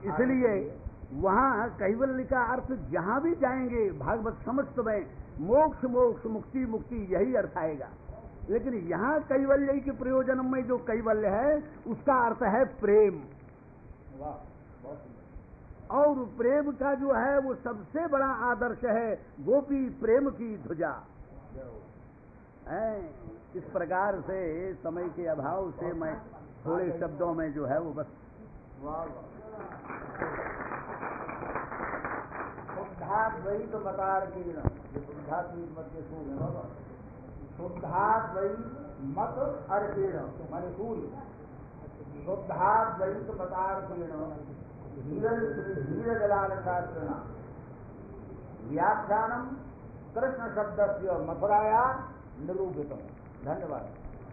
इसलिए वहाँ कैवल्य का अर्थ जहाँ भी जाएंगे भागवत समस्त में मोक्ष मोक्ष मुक्ति मुक्ति यही अर्थ आएगा। लेकिन यहाँ कैवल्य के प्रयोजन में जो कैवल्य है उसका अर्थ है प्रेम। और प्रेम का जो है वो सबसे बड़ा आदर्श है गोपी प्रेम की ध्वजा। इस प्रकार से समय के अभाव से मैं थोड़े शब्दों में जो है वो बस शुद्धाद्वैत मतार किरण शुद्धाद्वैत मत के सूर्य है बाबा। शुद्धाद्वैत मत अर्केण माने सूर्य शुद्धाद्वैत मतार किरण धीर जलालंकारण व्याख्यानम कृष्ण शब्द से मथुराया निरूपितम। धन्यवाद।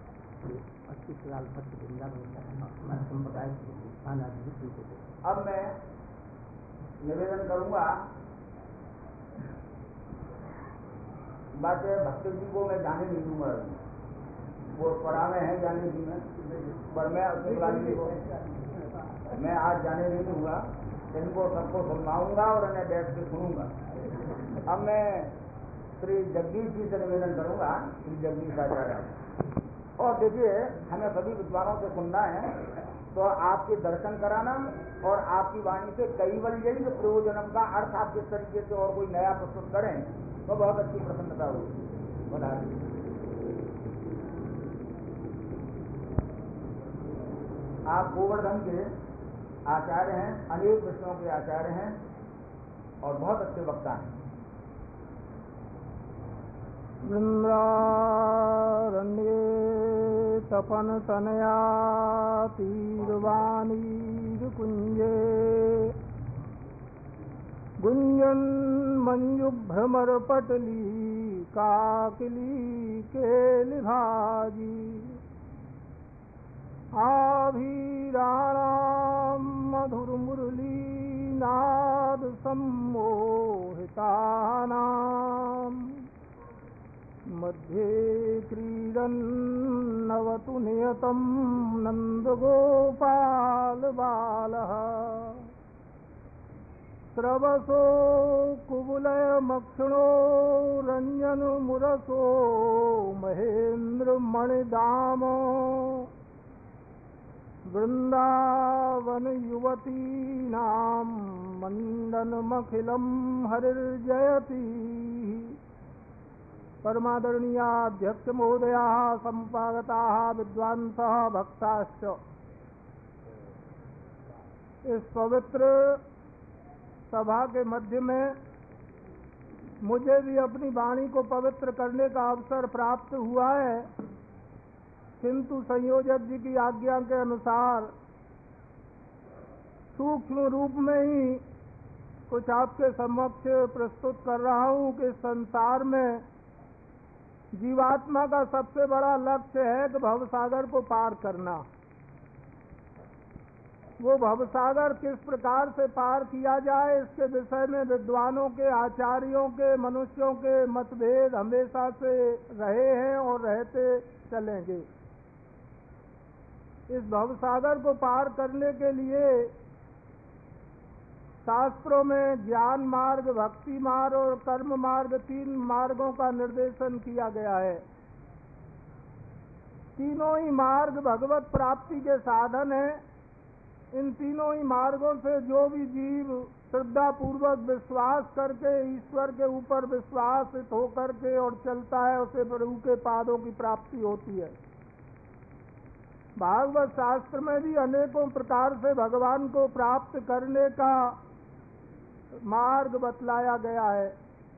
अब मैं निवेदन करूंगा बातें भक्ति जी को मैं जाने नहीं दूंगा। वो पढ़ा में है जाने जी में, पर मैं जी को मैं आज जाने नहीं दूंगा। इनको सबको सुनाऊंगा और इन्हें बैठ के सुनूंगा। अब मैं श्री जगदीश जी से निवेदन करूंगा, श्री जगदीश आचार्य। और देखिए हमें सभी विद्वानों से सुनना है तो आपके दर्शन कराना और आपकी वाणी से कैवल्य प्रयोजनम का अर्थ आप जिस तरीके से और कोई नया प्रस्तुत करें तो बहुत अच्छी प्रसन्नता होगी। बता दीजिए आप गोवर्धन के आचार्य हैं, अनेक विषयों के आचार्य हैं और बहुत अच्छे वक्ता हैं। वृंदारण्ये तपन तनया तीरवाणी कुंजे गुंजन मंजु भ्रमर पटली काकली केलिभाजी आभीराणाम मधुर मुरली नाद सम्मोहितानाम मध्ये क्रीडन्नवतु नियतं नन्दगोपाल बालः स्रवसो कुवलयमक्षिणो रञ्जनमुरसो महेन्द्रमणिदामो वृंदावन युवतीनां मण्डनमखिलं हरिर्जयति। परमादरणीयाध्यक्ष महोदयाः सम्पागताः विद्वांसः भक्ताश्च इस पवित्र सभा के मध्य में मुझे भी अपनी वाणी को पवित्र करने का अवसर प्राप्त हुआ है, किंतु संयोजक जी की आज्ञा के अनुसार सूक्ष्म रूप में ही कुछ आपके समक्ष प्रस्तुत कर रहा हूँ कि संसार में जीवात्मा का सबसे बड़ा लक्ष्य है कि भवसागर को पार करना। वो भवसागर किस प्रकार से पार किया जाए इसके विषय में विद्वानों के, आचार्यों के, मनुष्यों के मतभेद हमेशा से रहे हैं और रहते चलेंगे। इस भवसागर को पार करने के लिए शास्त्रों में ज्ञान मार्ग, भक्ति मार्ग और कर्म मार्ग, 3 मार्गों का निर्देशन किया गया है। तीनों ही मार्ग भगवत प्राप्ति के साधन हैं। इन तीनों ही मार्गों से जो भी जीव श्रद्धा पूर्वक विश्वास करके ईश्वर के ऊपर विश्वासित होकर के और चलता है उसे प्रभु के पादों की प्राप्ति होती है। भागवत शास्त्र में भी अनेकों प्रकार से भगवान को प्राप्त करने का मार्ग बतलाया गया है।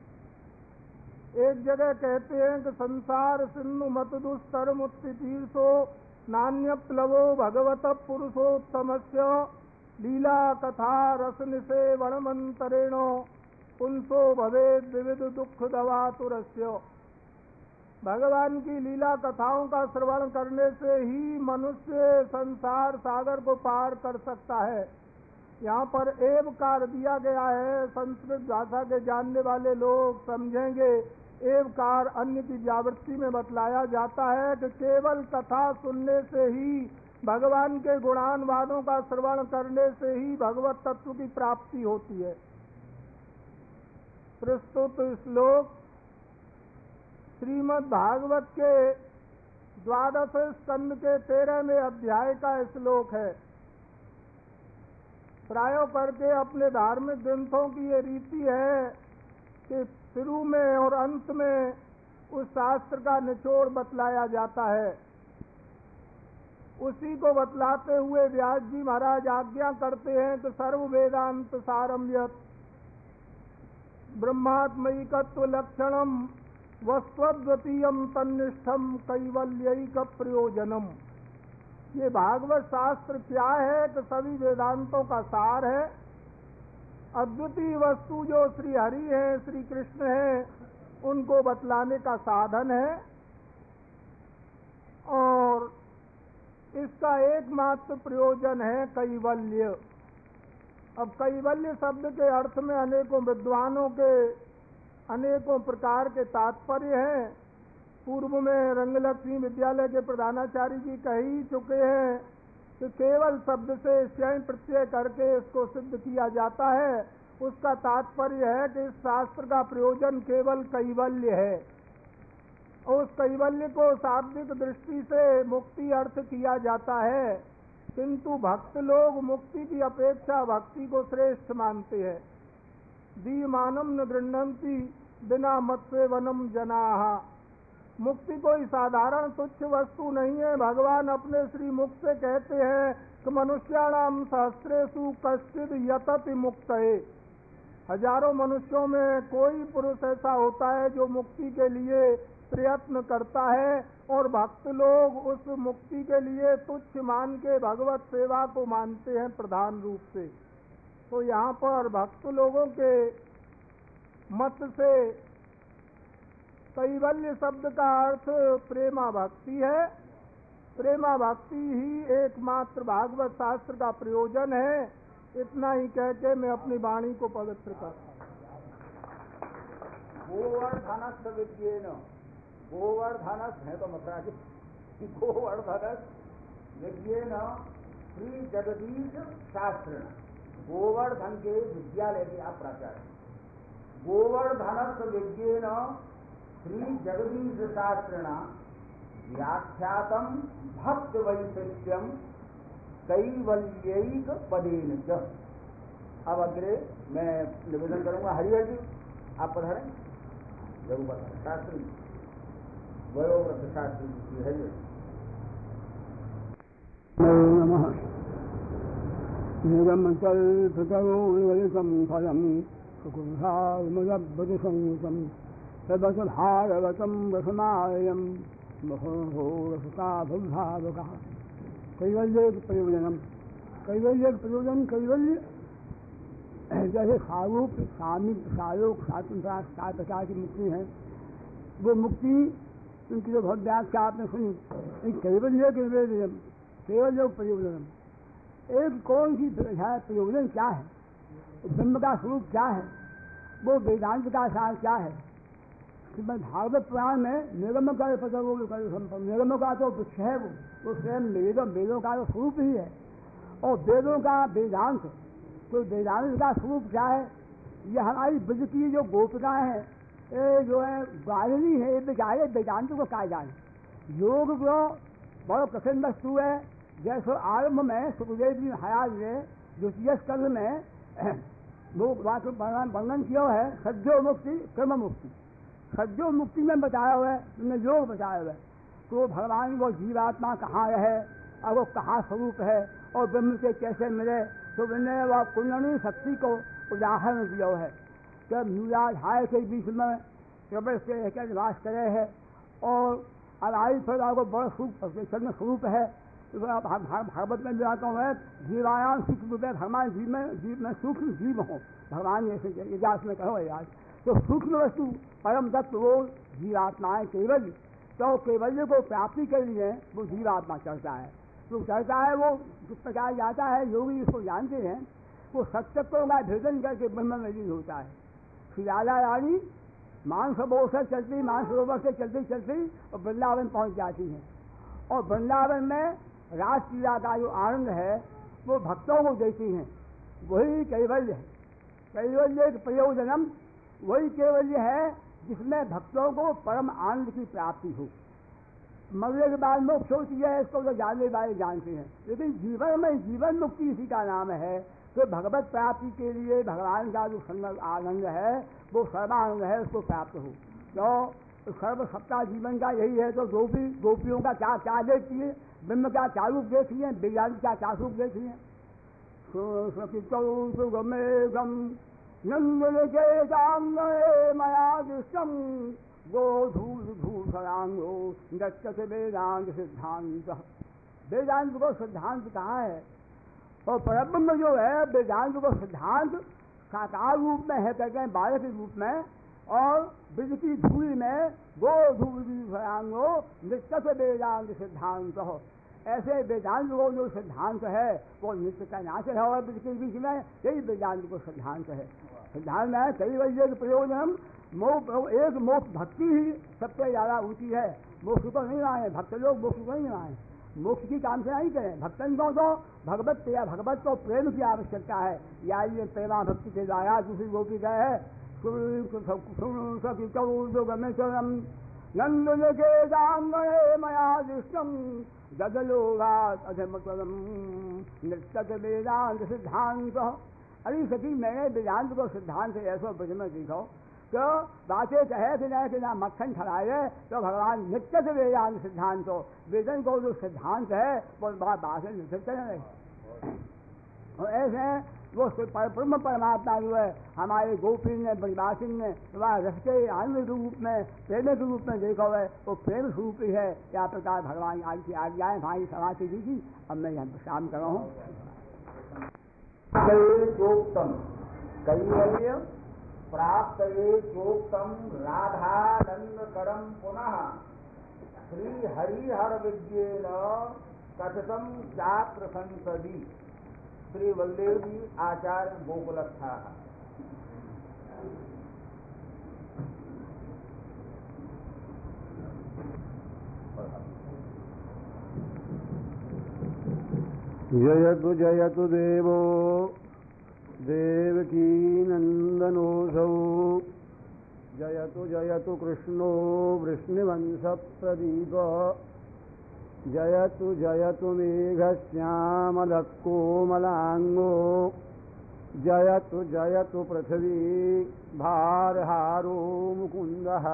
एक जगह कहते हैं कि संसार सिंधु मत दुस्तर मुक्ति तीर्थो नान्य प्लवो भगवत पुरुषोत्तमस्य लीला कथा रस निसेवण मंतरेणो पुंसो भवेद विविध दुख दवातुरस्य। भगवान की लीला कथाओं का श्रवण करने से ही मनुष्य संसार सागर को पार कर सकता है। यहाँ पर एवकार दिया गया है। संस्कृत भाषा के जानने वाले लोग समझेंगे। एवकार अन्य की व्यावृत्ति में बतलाया जाता है कि केवल कथा सुनने से ही भगवान के गुणानुवादों का श्रवण करने से ही भगवत तत्व की प्राप्ति होती है। प्रस्तुत श्लोक श्रीमद् भागवत के 12 स्कंद के 13वें अध्याय का श्लोक है। प्राय करके अपने धार्मिक ग्रंथों की ये रीति है कि शुरू में और अंत में उस शास्त्र का निचोड़ बतलाया जाता है। उसी को बतलाते हुए व्यास जी महाराज आज्ञा करते हैं कि सर्व वेदांत सारम यत् ब्रह्मात्मैकत्व लक्षणम वस्त्वद्वितीयम तन्निष्ठम कैवल्यैक प्रयोजनम। ये भागवत शास्त्र क्या है कि सभी वेदांतों का सार है। अद्वितीय वस्तु जो श्री हरि है, श्री कृष्ण है, उनको बतलाने का साधन है और इसका एकमात्र प्रयोजन है कैवल्य। अब कैवल्य शब्द के अर्थ में अनेकों विद्वानों के अनेकों प्रकार के तात्पर्य हैं। पूर्व में रंगलक्ष्मी विद्यालय के प्रधानाचार्य जी कह ही चुके हैं कि केवल शब्द से स्वयं प्रत्यय करके इसको सिद्ध किया जाता है। उसका तात्पर्य है कि इस शास्त्र का प्रयोजन केवल कैवल्य है और उस कैवल्य को शाब्दिक दृष्टि से मुक्ति अर्थ किया जाता है, किंतु भक्त लोग मुक्ति की अपेक्षा भक्ति को श्रेष्ठ मानते हैं। दीयमानम न गृह्णन्ति बिना मत सेवनम जनाः। मुक्ति कोई साधारण तुच्छ वस्तु नहीं है। भगवान अपने श्री मुख से कहते हैं कि मनुष्याणाम सहस्रेषु कश्चिद् यतति मुक्तये। हजारों मनुष्यों में कोई पुरुष ऐसा होता है जो मुक्ति के लिए प्रयत्न करता है और भक्त लोग उस मुक्ति के लिए तुच्छ मान के भगवत सेवा को मानते हैं प्रधान रूप से। तो यहाँ पर भक्त लोगों के मत से कैवल्य शब्द का अर्थ प्रेमा भक्ति है। प्रेमा भक्ति ही एकमात्र भागवत शास्त्र का प्रयोजन है। इतना ही कह के मैं अपनी वाणी को पवित्र करता हूँ। गोवर्धनस विज्ञेन, गोवर्धनस है तो मथुरा के गोवर्धनस विज्ञेन श्री जगदीश शास्त्र। गोवर्धन के विद्यालय के आप प्राचार्य। गोवर्धनस विज्ञेन श्री जगदीश शास्त्रेण व्याख्यातम भक्त वैशिष्ट्यम कैवल्यैक पदेन च। अब अग्रे मैं निवेदन करूंगा। हरिहर जी आप पधारें। रघुपत शास्त्री वयोव्रत शास्त्री जी हरिहर। नमः। निगम कल्पतरो निगलितं फलं सुकुंसामलब्धसंयुतं तदस भागवतं रसमालयं मुहुर्हो रसता भवभावकः। कैवल्य प्रयोजनम। कैवल्य प्रयोजन कैवल्य जैसे सारूप सामिक सालोक स्वातंत्र 7 प्रकार की मुक्ति है। वो मुक्ति उनकी जो बहुत व्याख्या आपने सुनी। कैवल्य कैवल्यम केवल प्रयोजनम। एक कौन सी प्रयोजन क्या है, ब्रह्म का स्वरूप क्या है, वो वेदांत का सार क्या है। भागवत पुराण में निगम का निगम का तो वृक्ष है, वो स्वयं वेदों का तो स्वरूप ही है। और वेदों का वेदांत, तो वेदांत का स्वरूप क्या है। ये हमारी ब्रज की जो गोपिकाएं हैं, ये जो है गायनी है, ये बेचारे वेदांत को क्या जाने। योग को बहुत कठिन वस्तु है। जैसे आरंभ में सुखदेव जी महाराज ने द्वितीय स्कंध में वो वर्णन किया है सज्जो मुक्ति क्रम मुक्ति। सज्जो मुक्ति में बताया हुआ है, उन्हें योग बताया हुआ है। तो भगवान वो जीवात्मा कहाँ रहे और वो कहाँ स्वरूप है और ब्रह्म से कैसे मिले, तो उन्होंने वह कुंडली शक्ति को उदाहरण दिया है। जब मूलाधार के बीच में प्रबल से लेकर निवास करे है और अलाई फला को बड़ा स्वरूप है। तो भागवत में जाता हूँ जीवायाम सूक्ष्म रूप है। भगवान जीव में सूक्ष्म जीव हो, भगवान ऐसे इतिहास में कहो यार। तो सूक्ष्म वस्तु परम तत्व वो जीवात्माएं केवल, तो केवल्य को प्राप्ति के लिए वो जीवात्मा चढ़ता है। तो चढ़ता है वो जिस प्रकार जाता है, योगी इसको जानते हैं। वो सत्तत्वों का भेदन करके ब्रह्म में लीन होता है। शिलाला रानी मानसरोवर से चलती, मानसरोवर से चलती चलती और वृंदावन पहुंच जाती है। और वृंदावन में रासलीला का जो आनंद है वो भक्तों को देती हैं, वही कैवल्य है। कैवल्य के प्रयोजनम वही कैवल्य है जिसमें भक्तों को परम आनंद की प्राप्ति हो। मरने के बाद मोक्ष होती है, इसको तो जानने वाले जानते हैं, लेकिन जीवन में जीवन मुक्ति इसी का नाम है। तो भगवत प्राप्ति के लिए भगवान का जो संग आनंद है वो सर्वानंद है, उसको प्राप्त हो। तो सर्व सप्ताह जीवन का यही है। तो गोपियों का क्या क्या देखती है, ब्रह्म का क्या रूप देखती है, वेदांत का क्या रूप देखती है। नंदन के जांगे मया दृष्टम गोधूभूषणांगो नृत्य वेदांत सिद्धांत। वेदांत को सिद्धांत कहाँ है, और परब्रह्म जो है वेदांत को सिद्धांत साकार रूप में है, कहते हैं बालक के रूप में, और ब्रज की धूल में गोधूभूषणांगो नृत्य वेदांत सिद्धांत। ऐसे वेदांत को जो सिद्धांत है वो नित्य का नाच है, और ब्रज के बीच में यही वेदांत को सिद्धांत है। सिद्धांत में कैवल्य प्रयोजन एक मोक्ष भक्ति ही सबसे ज्यादा ऊंची है। मोक्ष को नहीं लाए भक्त लोग, मोक्ष को नहीं लाए, मोक्ष की काम से नहीं करें। भक्तन को तो भगवत या भगवत को प्रेम की आवश्यकता है। या ये प्रेमा भक्ति के द्वारा दूसरी गोपी गए है नंदन के जांगे मया दृष्टम जगलोगात अधमकरम नृत्य वेदांत सिद्धांत। अरे सखी मैंने वेदांत को सिद्धांत ऐसा ब्रज में देखो तो बातें कहे कि ना मक्खन खड़ाए, तो भगवान नित्य से वेदांत सिद्धांत हो। वेदन को जो सिद्धांत है वो बात निश्चित है। और ऐसे वो ब्रह्म परमात्मा जो है हमारे गोपी ने ब्रजवासी ने वह रस के आनंद रूप में प्रेम के रूप में देखा है, वो प्रेम स्वरूप ही है। क्या प्रकार भगवान आज की आज्ञाएं भाई सभा से दी थी। अब मैं यहाँ शाम कर रहा हूँ। कैवल्य प्राप्त ये चोक्तम राधानंद करम पुनः श्री हरिहर विद्येन कथितम छात्र संसदी। श्री बलदेव जी आचार्य गोकुलस्था। जयतु जयतु देवो देवकी नंदनोऽसौ। जयतु जयतु कृष्णो वृष्णिवंश प्रदीप। जयतु जयतु मेघश्यामलः कोमलांगो। जयतु जयतु पृथ्वी भारहारो मुकुंदः।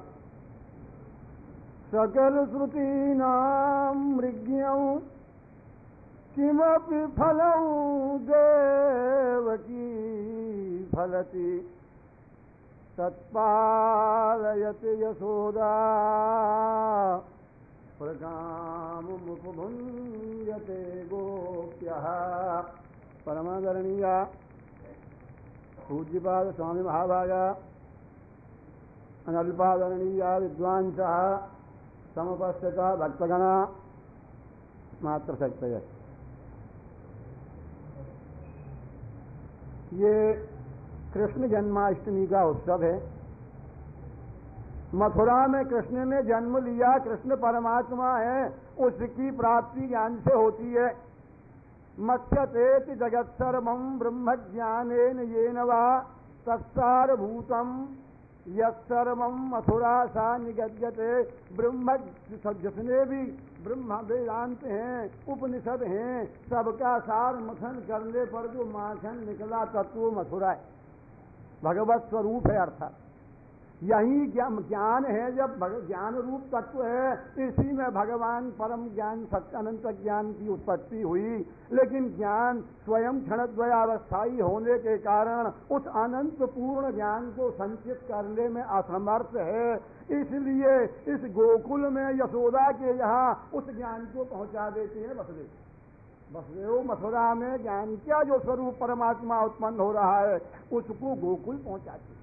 सकल श्रुतीनां मृग्यौ किमपि फलं देवकी फलति तत्पालयति यशोदा प्रकाममुपभुञ्जते गोप्यः। परमादरणीय पूज्यपाद स्वामी महाभागा अनल्पादरणीय विद्वांसः समुपस्थिता भक्तगण मातृशक्तय। ये कृष्ण जन्माष्टमी का उत्सव है। मथुरा में कृष्ण ने जन्म लिया, कृष्ण परमात्मा है, उसकी प्राप्ति ज्ञान से होती है। मत्स्यते जगत सर्वं ब्रह्म ज्ञानेन येन वा तत्सारभूतम यत्सर्वं मथुरा सा निगद्यते। ब्रह्म जितने भी ब्रह्म वेदांत हैं, उपनिषद हैं, सबका सार मथन करने पर जो माखन निकला तत्व मथुरा है, भगवत स्वरूप है। अर्थात यही ज्ञान है, जब ज्ञान रूप तत्व है, इसी में भगवान परम ज्ञान सत्य अनंत ज्ञान की उत्पत्ति हुई। लेकिन ज्ञान स्वयं क्षणद्वयावस्थायी होने के कारण उस अनंत पूर्ण ज्ञान को संचित करने में असमर्थ है। इसलिए इस गोकुल में यशोदा के यहाँ उस ज्ञान को पहुंचा देते हैं वसुदेव। वसुदेव मथुरा में ज्ञान का जो स्वरूप परमात्मा उत्पन्न हो रहा है उसको गोकुल पहुंचाते हैं।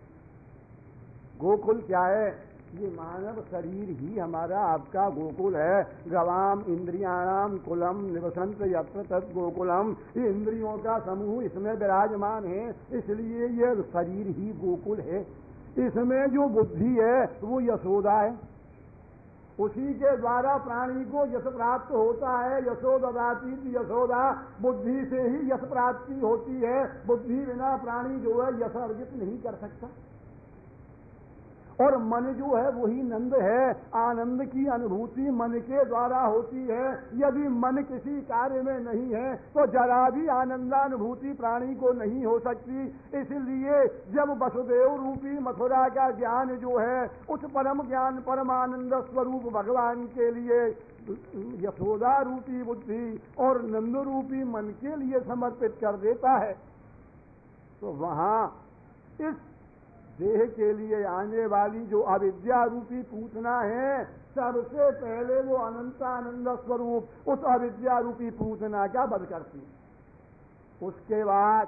गोकुल क्या है? ये मानव शरीर ही हमारा आपका गोकुल है। गवाम इंद्रियाणाम कुलम निवसंत यत्र तत् गोकुलम। ये इंद्रियों का समूह इसमें विराजमान है, इसलिए ये शरीर ही गोकुल है। इसमें जो बुद्धि है वो यशोदा है। उसी के द्वारा प्राणी को यश प्राप्त होता है। यशोददाती यशोदा, बुद्धि से ही यश प्राप्ति होती है। बुद्धि बिना प्राणी जो है यश अर्जित नहीं कर सकता। और मन जो है वही नंद है। आनंद की अनुभूति मन के द्वारा होती है। यदि मन किसी कार्य में नहीं है तो जरा भी आनंदानुभूति प्राणी को नहीं हो सकती। इसलिए जब वसुदेव रूपी मथुरा का ज्ञान जो है उस परम ज्ञान परमानंद स्वरूप भगवान के लिए यशोदा रूपी बुद्धि और नंद रूपी मन के लिए समर्पित कर देता है, तो वहां इस देह के लिए आने वाली जो अविद्या रूपी पूतना है, सबसे पहले वो अनंतानंद स्वरूप उस अविद्या रूपी पूतना का वध करती है। उसके बाद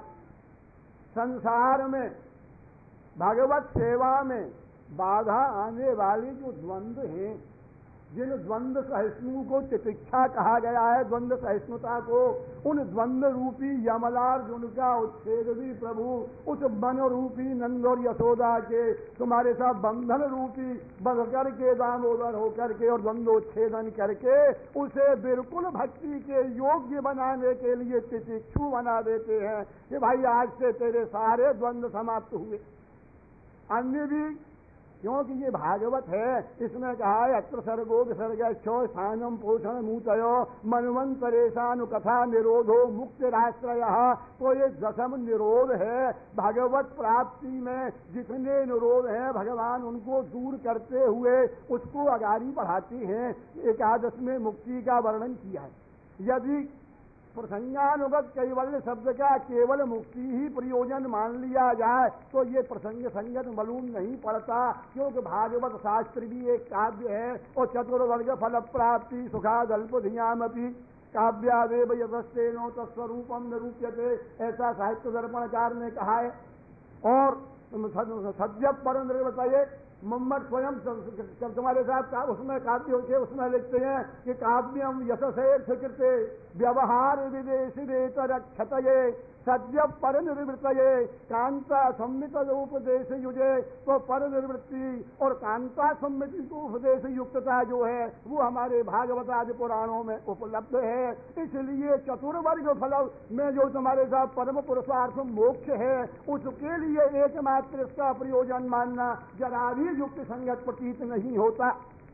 संसार में भगवत सेवा में बाधा आने वाली जो द्वंद्व हैं, जिन द्वंद्व सहिष्णु को तितिक्षा कहा गया है, द्वंद्व सहिष्णुता को, उन द्वंद्व रूपी यमलार्जुन का उच्छेद भी प्रभु उस मन रूपी नंद और यशोदा के तुम्हारे साथ बंधन रूपी बंध करके दामोदर होकर के और द्वंद्वोच्छेदन करके उसे बिल्कुल भक्ति के योग्य बनाने के लिए तितिक्षु बना देते हैं कि भाई आज से तेरे सारे द्वंद्व समाप्त हुए। अन्य भी, क्योंकि ये भागवत है, इसमें कहा है अत्र सर्गो विसर्गच्छो स्थानम पोषण मूतयो मनवंतरेशानु कथा निरोधो मुक्तिराश्रयः। तो ये दशम निरोध है। भगवत प्राप्ति में जितने निरोध हैं भगवान उनको दूर करते हुए उसको आगाड़ी बढ़ाते हैं। एकादश में मुक्ति का वर्णन किया है। यदि प्रसंगानुगत कैवल्य शब्द का केवल मुक्ति ही प्रयोजन मान लिया जाए तो ये प्रसंग संगत मालूम नहीं पड़ता, क्योंकि भागवत शास्त्र भी एक काव्य है और चतुर्वर्ग फल प्राप्ति सुखादल्प धियामपि काव्यादेव यतस्तेनो तत्स्वरूपम निरूप्यते, ऐसा साहित्य दर्पणकार ने कहा है। और सद्य पर बताइए मोहम्मद स्वयं तुम्हारे साथ उसमें काव्य के उसमें लिखते हैं कि काव्यम यशसेर्थ कृते व्यवहार विदेश वेतरक्षतये सद्य पर निर्वृत्तये कांता सम्मित उपदेश युजे। तो पर निर्वृत्ति और कांता सम्मिति को उपदेश युक्तता जो है वो हमारे भागवत आदि पुराणों में उपलब्ध है। इसलिए चतुर्वर्ग फल में जो तुम्हारे साथ परम पुरुषार्थ मोक्ष है उसके लिए एकमात्र इसका प्रयोजन मानना जरा भी युक्त संगत प्रतीत नहीं होता।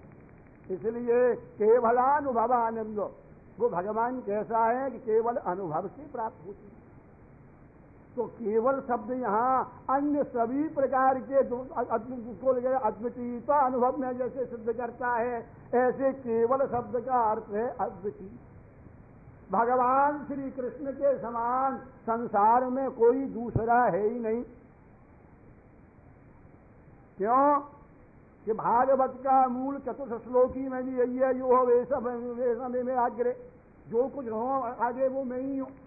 इसलिए केवलानुभवानंद, वो भगवान कैसा है कि केवल अनुभव से प्राप्त होती है। तो केवल शब्द यहाँ अन्य सभी प्रकार के अद्वितीयता अनुभव में जैसे सिद्ध करता है, ऐसे केवल शब्द का अर्थ है अद्वितीय। भगवान श्री कृष्ण के समान संसार में कोई दूसरा है ही नहीं। क्यों कि भागवत का मूल चतुर्थ श्लोकी में भी यही है, यो वेश में आग्रे, जो कुछ हो आगे वो मैं ही हूं।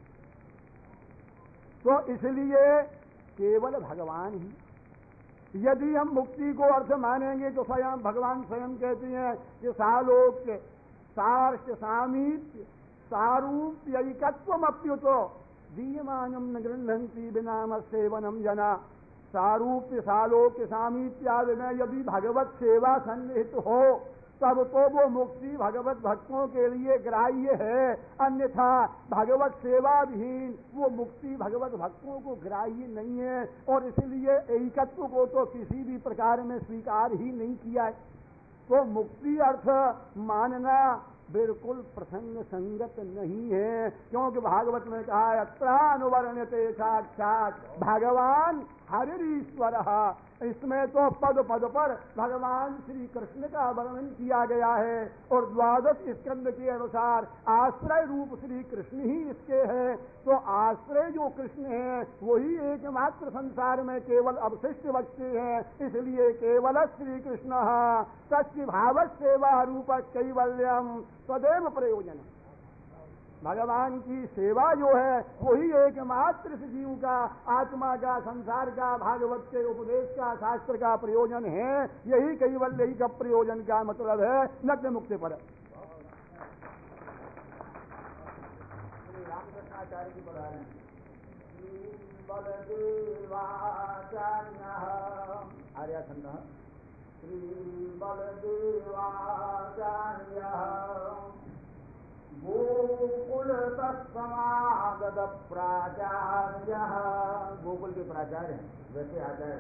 तो इसलिए केवल भगवान ही। यदि हम मुक्ति को अर्थ मानेंगे तो स्वयं भगवान स्वयं कहते हैं कि सालोक्य सार्थ सामीप्य सारूप्यैकत्वमप्युतो दीयमानम न गृह्णन्ति विनाम सेवनम जना। सारूप्य सालोक्य सामीप्यादि में यदि भगवत सेवा सन्निहित हो तब तो वो मुक्ति भगवत भक्तों के लिए ग्राह्य है, अन्यथा भगवत सेवा विहीन वो मुक्ति भगवत भक्तों को ग्राह्य नहीं है। और इसलिए एकत्व को तो किसी भी प्रकार में स्वीकार ही नहीं किया है। तो मुक्ति अर्थ मानना बिल्कुल प्रसंग संगत नहीं है, क्योंकि भागवत में कहा है अत्रानुवर्ण्यते साक्षात भगवान हरिश्वर। इसमें तो पद पद पर भगवान श्री कृष्ण का वर्णन किया गया है और द्वादश स्कंद के अनुसार आश्रय रूप श्री कृष्ण ही इसके हैं। तो आश्रय जो कृष्ण है वही एकमात्र संसार में केवल अवशिष्ट बचते हैं। इसलिए केवल श्री कृष्ण तस्य भाव सेवा रूप कैवल्यम तदेव प्रयोजन। भगवान की सेवा जो है वही एकमात्र जीव का, आत्मा का, संसार का, भागवत के उपदेश का, शास्त्र का प्रयोजन है। यही कैवल्य ही का प्रयोजन का मतलब है, नग्न मुक्ति पर। रामकृष्णाचार्य जी बता रहे हैं आर्याखंड श्री बलदेवाचार्य गोकुल तत्समागत प्राचार्य, गोकुल के प्राचार्य हैं, वैसे आचार्य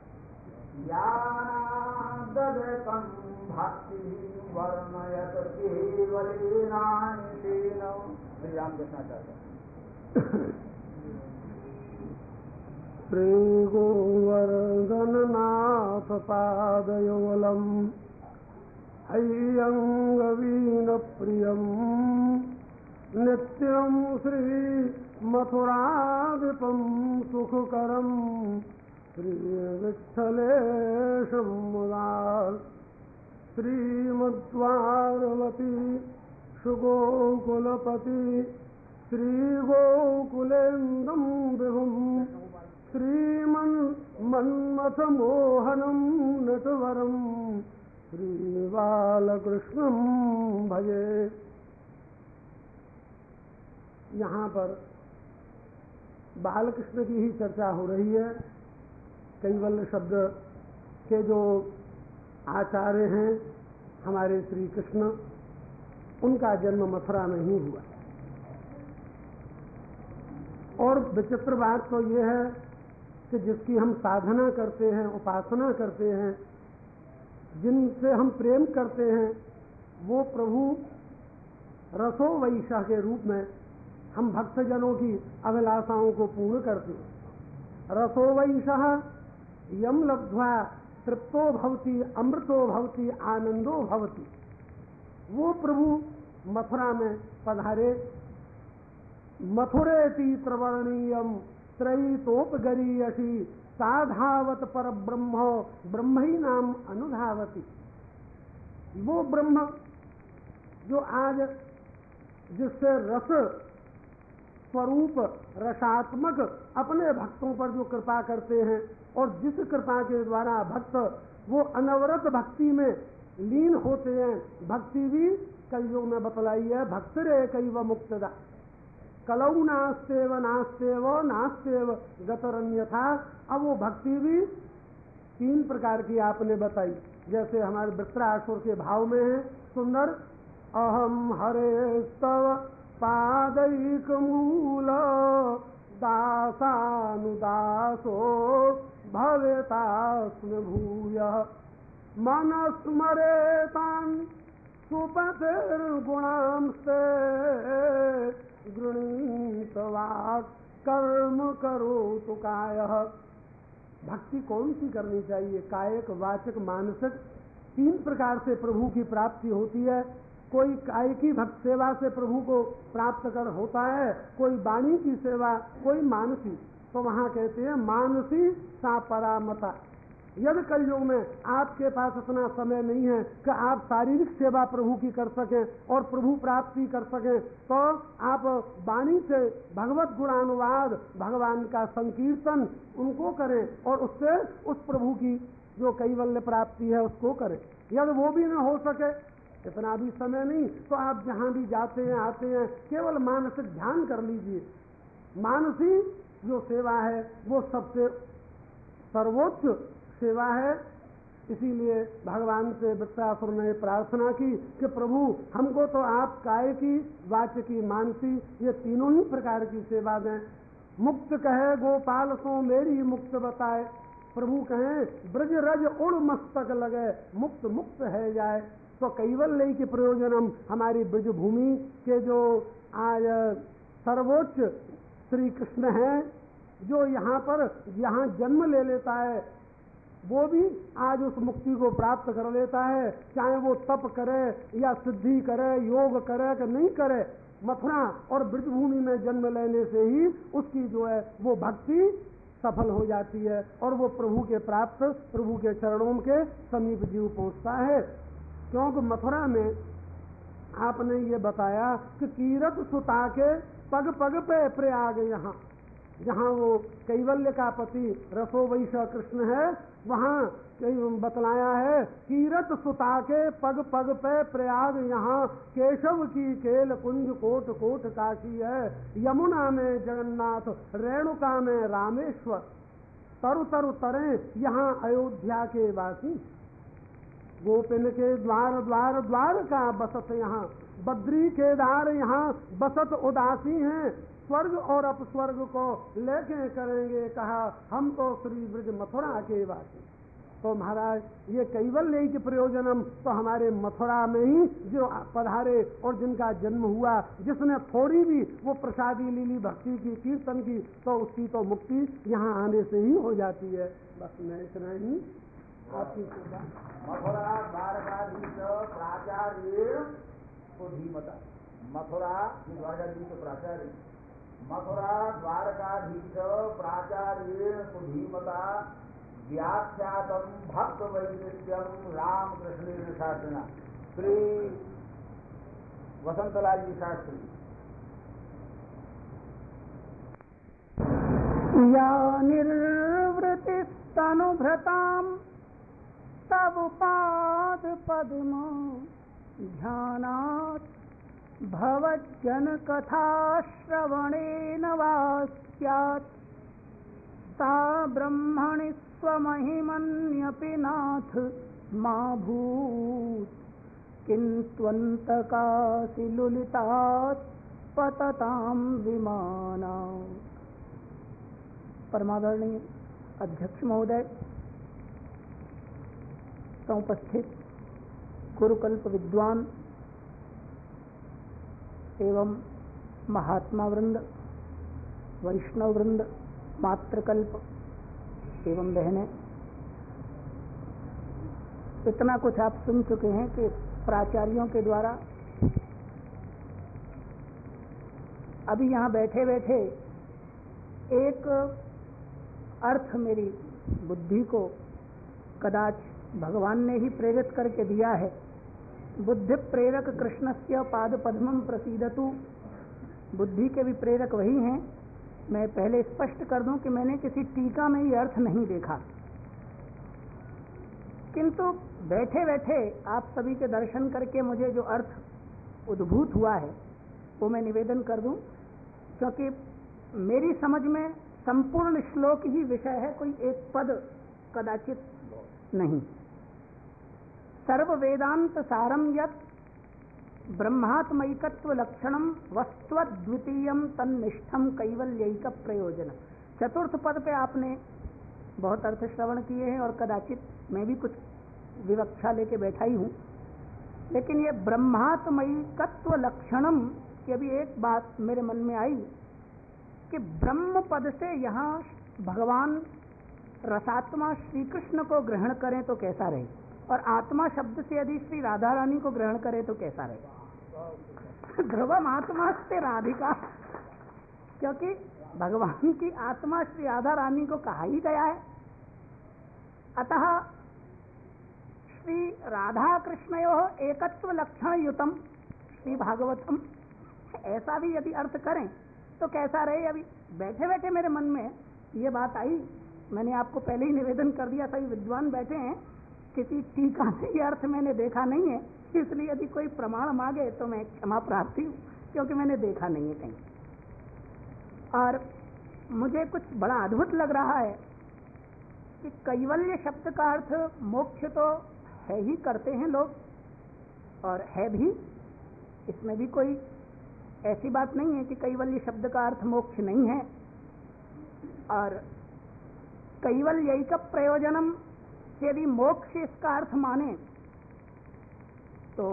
यादकं भक्ति वर्णयत केवलेनान्तेन, श्री रामकृष्णाचार्य। श्री गोवर्धननाथ पादयोलम् अय्यंगवीन प्रियं नित्यं श्री मथुराधिपं सुखकरं श्री विठ्ठलेशं मुदा श्रीमद्वारवती सुगोकुलपति श्री गोकुलेन्दुं विभुं श्रीमन्मथमोहनं नटवरं श्री बालकृष्णं भजे। यहाँ पर बालकृष्ण की ही चर्चा हो रही है। कैवल्य शब्द के जो आचार्य हैं हमारे श्री कृष्ण, उनका जन्म मथुरा में ही हुआ। और विचित्र बात तो ये है कि जिसकी हम साधना करते हैं, उपासना करते हैं, जिनसे हम प्रेम करते हैं, वो प्रभु रसो वैशा के रूप में हम भक्तजनों की अभिलाषाओं को पूर्ण करते हैं। रसो वैशा यम लब्ध्वा तृप्तो भवति अमृतो भवति आनंदो भवति। वो प्रभु मथुरा में पधारे। मथुरेति प्रवर्णीयम त्रयीतोपगरीयसी साधावत पर ब्रह्म ब्रह्म ही नाम अनुधावती। वो ब्रह्म जो आज जिससे रस स्वरूप रसात्मक अपने भक्तों पर जो कृपा करते हैं, और जिस कृपा के द्वारा भक्त वो अनवरत भक्ति में लीन होते हैं। भक्ति भी कलयुग में बतलाई है, भक्त रे कैव मुक्तदा कलऊ नास्तेव नास्तेव नास्तेव गतरन्यथा। अब वो भक्ति भी 3 प्रकार की आपने बताई, जैसे हमारे वृत्रासुर के भाव में है सुंदर। अहम हरे स्तव पादैक मूल दासानुदासो भवेतास्मि भूयः मनस्मरेतान् सुपतिर्गुणांस्ते गृणीतवाक् कर्म करोतु कायः। भक्ति कौन सी करनी चाहिए? कायक, वाचक, मानसिक, 3 प्रकार से प्रभु की प्राप्ति होती है। कोई काय की भक्त सेवा से प्रभु को प्राप्त कर होता है, कोई वाणी की सेवा, कोई मानसी। तो वहाँ कहते हैं मानसी सा परामता। यदि कलयुग में आपके पास इतना समय नहीं है कि आप शारीरिक सेवा प्रभु की कर सकें और प्रभु प्राप्ति कर सकें, तो आप वाणी से भगवत गुणानुवाद, भगवान का संकीर्तन उनको करें और उससे उस प्रभु की जो कैवल्य प्राप्ति है उसको करें। यदि वो भी न हो सके, इतना भी समय नहीं, तो आप जहाँ भी जाते हैं आते हैं केवल मानसिक ध्यान कर लीजिए। मानसी जो सेवा है वो सबसे सर्वोच्च सेवा है। इसीलिए भगवान से वृत्रासुर ने प्रार्थना की कि प्रभु हमको तो आप काय की, वाचकी, मानसी ये तीनों ही प्रकार की सेवा दें। मुक्त कहे गोपाल सो मेरी मुक्त बताए। प्रभु कहें ब्रज रज उड़ मस्तक लगे, मुक्त मुक्त है जाए। तो कैवल्य के प्रयोजनम हमारी ब्रज भूमि के जो आज सर्वोच्च श्री कृष्ण हैं, जो यहाँ पर यहाँ जन्म ले लेता है, वो भी आज उस मुक्ति को प्राप्त कर लेता है। चाहे वो तप करे या सिद्धि करे, योग करे कि नहीं करे, मथुरा और ब्रजभूमि में जन्म लेने से ही उसकी जो है वो भक्ति सफल हो जाती है और वो प्रभु के प्राप्त, प्रभु के चरणों के समीप जीव पहुँचता है। क्योंकि मथुरा में आपने ये बताया कि कीरत सुता के पग पग पे प्रयाग, यहाँ जहाँ वो कैवल्य का पति रसो वैश्य कृष्ण है, वहाँ बतलाया है कीरत सुता के पग पग पे प्रयाग, यहाँ केशव की केल कुंज कोट कोट काशी है। यमुना में जगन्नाथ, रेणुका में रामेश्वर, तरु तरु तरें यहाँ अयोध्या के वासी। गोपिन के द्वार द्वार द्वार का बसत यहाँ, बद्री केदार यहाँ बसत उदासी हैं, स्वर्ग और अपस्वर्ग को लेके करेंगे कहा, हम तो श्री ब्रज मथुरा के वासी। तो महाराज ये कैवल्य के प्रयोजनम तो हमारे मथुरा में ही जो पधारे और जिनका जन्म हुआ, जिसने थोड़ी भी वो प्रसादी लीली भक्ति की कीर्तन की, तो उसकी तो मुक्ति यहाँ आने से ही हो जाती है। बस मैं इतना ही आपकी मथुरा द्वारकाधीश प्राचार्य को धीमता, मथुरा द्वारकाधीश प्राचार्य, मथुरा द्वारकाधीश प्राचार्य को धीमता व्याख्यातम भक्त वैशिष्ट्यम रामकृष्ण शास्त्रिना, श्री वसंतलाल जी शास्त्री। या निर्वृतिस्तनुभृताम् तव पाद पद्म ध्यानात् भवज्जन कथा श्रवणेन वा स्यात्, सा ब्रह्मणि स्वमहिमन्यपि नाथ मा भूत्, किन्त्वन्तकासि लुलितात् पततां विमाना। परमादरणीय अध्यक्ष महोदय, समुपस्थित गुरुकल्प विद्वान एवं महात्मा वृंद, वैष्णव वृंद, मातृकल्प एवं बहनें, इतना कुछ आप सुन चुके हैं कि प्राचार्यों के द्वारा अभी यहाँ बैठे बैठे एक अर्थ मेरी बुद्धि को कदाच भगवान ने ही प्रेरित करके दिया है। बुद्धि प्रेरक कृष्णस्य पाद पद्मं प्रसीदतु। बुद्धि के भी प्रेरक वही हैं। मैं पहले स्पष्ट कर दूं कि मैंने किसी टीका में ये अर्थ नहीं देखा, किंतु बैठे बैठे आप सभी के दर्शन करके मुझे जो अर्थ उद्भूत हुआ है वो मैं निवेदन कर दूं, क्योंकि मेरी समझ में संपूर्ण श्लोक ही विषय है, कोई एक पद कदाचित नहीं। सर्व वेदांत सारम यत् ब्रह्मात्मैकत्व लक्षणम वस्त्वद्वितीयम तन्निष्ठम कैवल्यैक प्रयोजन। चतुर्थ पद पे आपने बहुत अर्थ श्रवण किए हैं और कदाचित मैं भी कुछ विवक्षा लेके बैठा ही हूं, लेकिन ये ब्रह्मात्मैकत्व लक्षणम की अभी एक बात मेरे मन में आई कि ब्रह्म पद से यहाँ भगवान रसात्मा श्री कृष्ण को ग्रहण करें तो कैसा रहे, और आत्मा शब्द से यदि श्री राधा रानी को ग्रहण करें तो कैसा रहे। ध्रुवम आत्मा से राधिका, क्योंकि भगवान की आत्मा श्री राधा रानी को कहा ही गया है। अतः श्री राधा कृष्णयोः एकत्व लक्षण युतम श्री भागवतम, ऐसा भी यदि अर्थ करें तो कैसा रहे। अभी बैठे बैठे मेरे मन में ये बात आई, मैंने आपको पहले ही निवेदन कर दिया, सभी विद्वान बैठे हैं, किसी टीका में ये अर्थ मैंने देखा नहीं है, इसलिए यदि कोई प्रमाण मांगे तो मैं क्षमा प्रार्थी हूँ, क्योंकि मैंने देखा नहीं है कहीं। और मुझे कुछ बड़ा अद्भुत लग रहा है कि कैवल्य शब्द का अर्थ मोक्ष तो है ही, करते हैं लोग, और है भी, इसमें भी कोई ऐसी बात नहीं है कि कैवल्य शब्द का अर्थ मोक्ष नहीं है। और कैवल्यैक प्रयोजनम यदि मोक्ष इसका अर्थ माने तो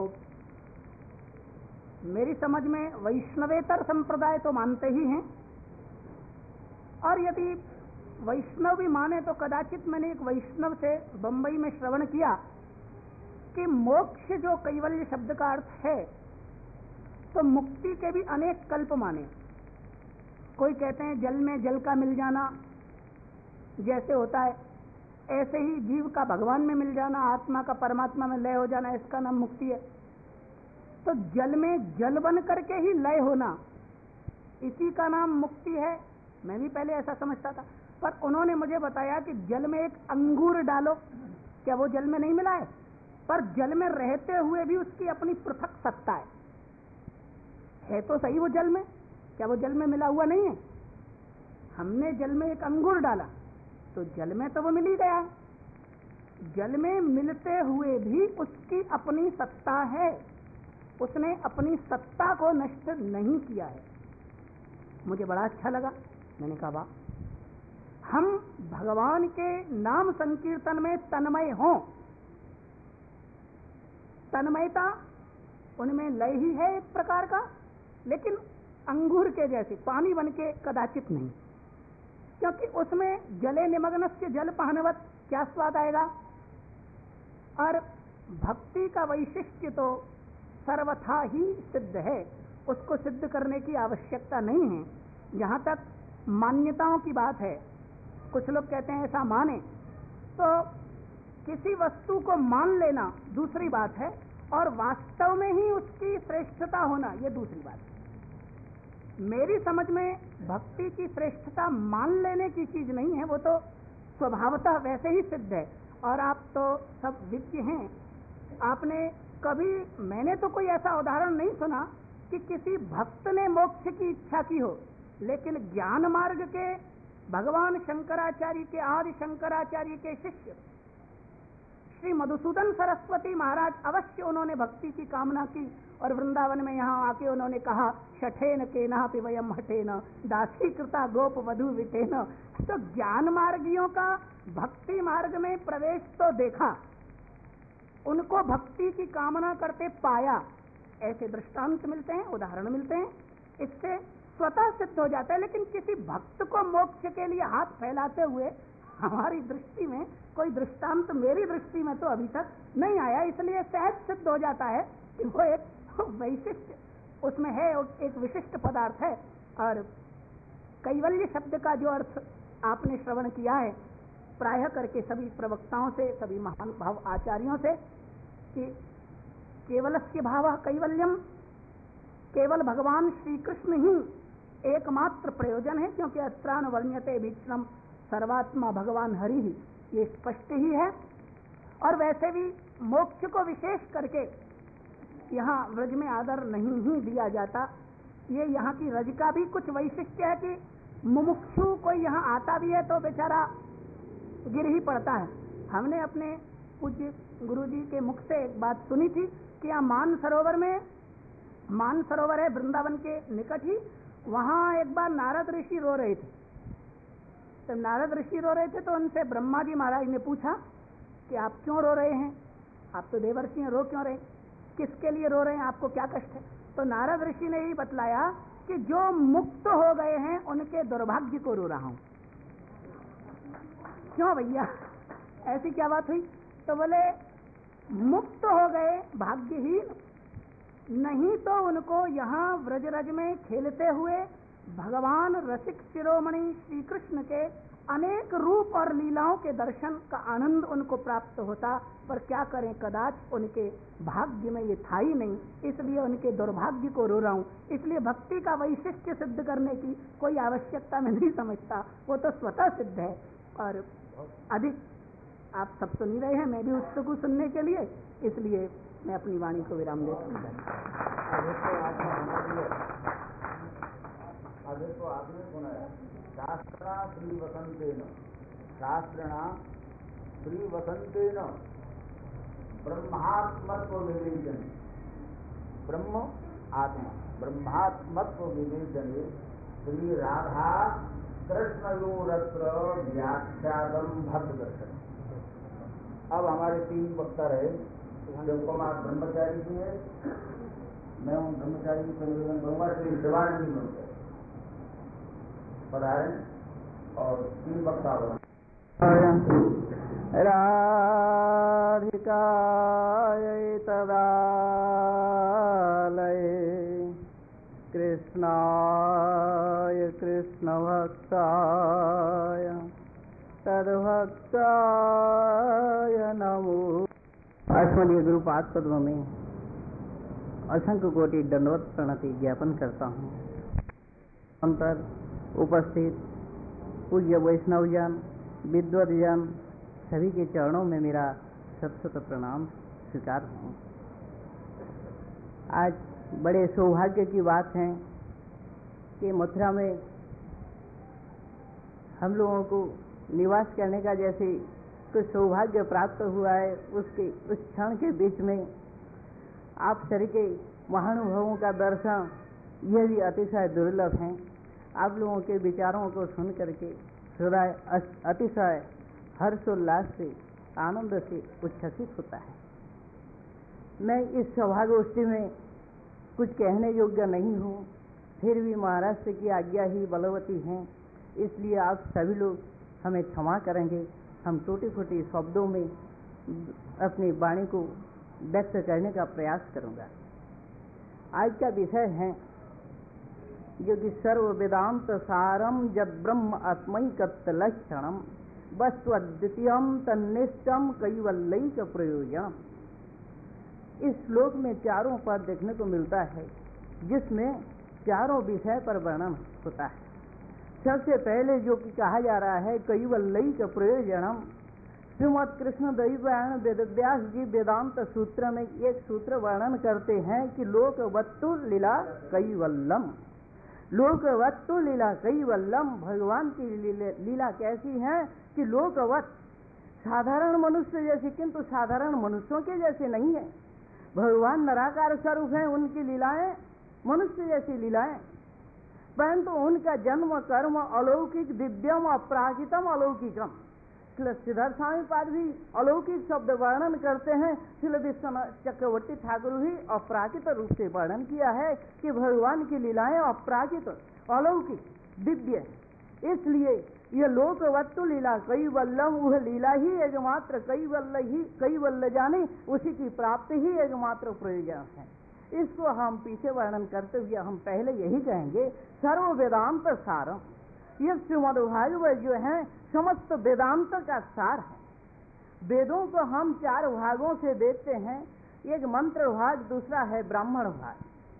मेरी समझ में वैष्णवेतर संप्रदाय तो मानते ही हैं, और यदि वैष्णव भी माने तो कदाचित मैंने एक वैष्णव से बंबई में श्रवण किया कि मोक्ष जो कैवल्य शब्द का अर्थ है तो मुक्ति के भी अनेक कल्प माने। कोई कहते हैं जल में जल का मिल जाना जैसे होता है, ऐसे ही जीव का भगवान में मिल जाना, आत्मा का परमात्मा में लय हो जाना, इसका नाम मुक्ति है। तो जल में जल बन करके ही लय होना, इसी का नाम मुक्ति है। मैं भी पहले ऐसा समझता था, पर उन्होंने मुझे बताया कि जल में एक अंगूर डालो, क्या वो जल में नहीं मिला है? पर जल में रहते हुए भी उसकी अपनी पृथक सत्ता है तो सही वो जल में, क्या वो जल में मिला हुआ नहीं है? हमने जल में एक अंगूर डाला तो जल में तो वो मिल ही गया है, जल में मिलते हुए भी उसकी अपनी सत्ता है, उसने अपनी सत्ता को नष्ट नहीं किया है। मुझे बड़ा अच्छा लगा, मैंने कहा वाह, हम भगवान के नाम संकीर्तन में तन्मय हों, तन्मयता उनमें लय ही है एक प्रकार का, लेकिन अंगूर के जैसे पानी बन के कदाचित नहीं, क्योंकि उसमें जले निमग्नस्य जल पानवत क्या स्वाद आएगा। और भक्ति का वैशिष्ट्य तो सर्वथा ही सिद्ध है, उसको सिद्ध करने की आवश्यकता नहीं है। जहां तक मान्यताओं की बात है, कुछ लोग कहते हैं ऐसा माने, तो किसी वस्तु को मान लेना दूसरी बात है, और वास्तव में ही उसकी श्रेष्ठता होना यह दूसरी बात है। मेरी समझ में भक्ति की श्रेष्ठता मान लेने की चीज नहीं है, वो तो स्वभावतः वैसे ही सिद्ध है। और आप तो सब विज्ञ हैं, आपने कभी, मैंने तो कोई ऐसा उदाहरण नहीं सुना कि किसी भक्त ने मोक्ष की इच्छा की हो, लेकिन ज्ञान मार्ग के भगवान शंकराचार्य के, आदि शंकराचार्य के शिष्य श्री मधुसूदन सरस्वती महाराज अवश्य उन्होंने भक्ति की कामना की, और वृंदावन में यहाँ आके उन्होंने कहा शठेन केना पिवयम हठेन दासी कृता गोप वधु विटेन। तो ज्ञान मार्गियों का भक्ति मार्ग में प्रवेश तो देखा, उनको भक्ति की कामना करते पाया, ऐसे दृष्टांत मिलते हैं, उदाहरण मिलते हैं, इससे स्वतः सिद्ध हो जाता है। लेकिन किसी भक्त को मोक्ष के लिए हाथ फैलाते हुए हमारी दृष्टि में कोई दृष्टांत, मेरी दृष्टि में तो अभी तक नहीं आया, इसलिए सहज सिद्ध हो जाता है कि वो एक वैशिष्ट उसमें है, एक विशिष्ट पदार्थ है। और कैवल्य शब्द का जो अर्थ आपने श्रवण किया है प्रायः करके सभी प्रवक्ताओं से, सभी महान भाव आचार्यों से, कि केवलस्य भावः कैवल्यम, केवल भगवान श्री कृष्ण ही एकमात्र प्रयोजन है, क्योंकि अत्रान वर्ण्यते भीक्षणम सर्वात्मा भगवान हरि ही, ये स्पष्ट ही है। और वैसे भी मोक्ष को विशेष करके यहाँ व्रज में आदर नहीं ही दिया जाता। ये यहाँ की रज का भी कुछ वैशिष्ट्य है कि मुमुक्षु कोई यहाँ आता भी है तो बेचारा गिर ही पड़ता है। हमने अपने पूज्य गुरु जी के मुख से एक बात सुनी थी कि यहाँ मानसरोवर है वृंदावन के निकट ही, वहाँ एक बार नारद ऋषि रो रहे थे। तो नारद ऋषि रो रहे थे तो उनसे ब्रह्मा जी महाराज ने पूछा कि आप क्यों रो रहे हैं, आप तो देवर्षि हैं, रो क्यों रहे, किसके लिए रो रहे हैं, आपको क्या कष्ट है। तो नारद ऋषि ने यही बतलाया कि जो मुक्त हो गए हैं उनके दुर्भाग्य को रो रहा हूं। क्यों भैया, ऐसी क्या बात हुई। तो बोले मुक्त हो गए भाग्यहीन, नहीं तो उनको यहाँ व्रजरज में खेलते हुए भगवान रसिक शिरोमणि श्री कृष्ण के अनेक रूप और लीलाओं के दर्शन का आनंद उनको प्राप्त होता। पर क्या करें, कदाच उनके भाग्य में ये था ही नहीं, इसलिए उनके दुर्भाग्य को रो रहा हूं। इसलिए भक्ति का वैशिष्ट्य सिद्ध करने की कोई आवश्यकता मैं नहीं समझता, वो तो स्वतः सिद्ध है। और अधिक आप सब सुन ही रहे हैं, मैं भी उत्सुक हूं सुनने के लिए, इसलिए मैं अपनी वाणी को विराम देता हूँ। अभी तो आपने सुना है, शास्त्रणा श्री वसंतेन, शास्त्रणा श्री वसंतेन ब्रह्मात्मत्व विवेचन, ब्रह्म आत्मा ब्रह्मात्मत्व विवेचन श्री राधा कृष्णयोरत्र व्याख्यातम भक्त दर्शन। अब हमारे 3 वक्ता रहे, शिव कुमार ब्रह्मचारी जी है, मैं हूँ ब्रह्मचारी की संयोजन करूंगा, श्री शिवानंद जी पधारे और 3 वक्ता बना। राधिकायै तदालये कृष्णाय कृष्णभक्ताय तद्भक्ताय नमो। आस्मदीय गुरुपाद पद्म में असंख्य कोटि दंडवत प्रणति ज्ञापन करता हूँ। अंतर उपस्थित पूज्य वैष्णवजन, विद्वतजन सभी के चरणों में मेरा शत प्रणाम स्वीकार हूँ। आज बड़े सौभाग्य की बात है कि मथुरा में हम लोगों को निवास करने का जैसे को सौभाग्य प्राप्त हुआ है, उसके उस क्षण के बीच में आप सर के महानुभवों का दर्शन यह भी अतिशय दुर्लभ है। आप लोगों के विचारों को सुन करके हृदय अतिशय हर्षोल्लास से, आनंद से उच्छ्वसित होता है। मैं इस सौभाग्योष्ठी में कुछ कहने योग्य नहीं हूँ, फिर भी महाराष्ट्र की आज्ञा ही बलवती है, इसलिए आप सभी लोग हमें क्षमा करेंगे। हम छोटी छोटी शब्दों में अपनी वाणी को व्यक्त करने का प्रयास करूँगा। आज का विषय है जो कि सर्व वेदांत सारम जद ब्रह्म आत्मैकत्व लक्षणम वस्तु अद्वितीयम तन्निष्ठम कैवल्यैक प्रयोजनम। इस श्लोक में चारों पद देखने को मिलता है, जिसमें चारों विषय पर वर्णन होता है। सबसे पहले जो कि कहा जा रहा है कैवल्यैक प्रयोजनम, श्रीमद् कृष्ण द्वैपायन वेदव्यास जी वेदांत सूत्र में एक सूत्र वर्णन करते हैं कि लोकवत्तु लीला कैवल्यम। लोकवत्तु लीला कैवल्यम, भगवान की लीला कैसी है कि लोकवत, साधारण मनुष्य जैसी, किंतु साधारण मनुष्यों के जैसे नहीं है। भगवान निराकार स्वरूप है, उनकी लीलाएं मनुष्य जैसी लीलाएं, परंतु उनका जन्म कर्म अलौकिक दिव्यम अपराकितम अलौकिकम। सिद्धार्थ स्वामी पाद भी अलौकिक शब्द वर्णन करते हैं। श्री विश्वनाथ चक्रवर्ती ठाकुर भी अपराकित रूप से वर्णन किया है कि भगवान की लीलाएं अपराकित, अलौकिक, दिव्य। इसलिए यह लोकवत्तु लीला कैवल्यम, वह लीला ही एकमात्र कैवल्य जाने, उसी की प्राप्ति ही एकमात्र प्रयोजन है। इसको हम पीछे वर्णन करते हुए हम पहले यही कहेंगे सर्व वेदांत सारम। यह श्रीमद् भागवत जो है समस्त वेदांत का सार है। वेदों को हम चार भागों से देखते हैं, एक मंत्र भाग, दूसरा है ब्राह्मण भाग,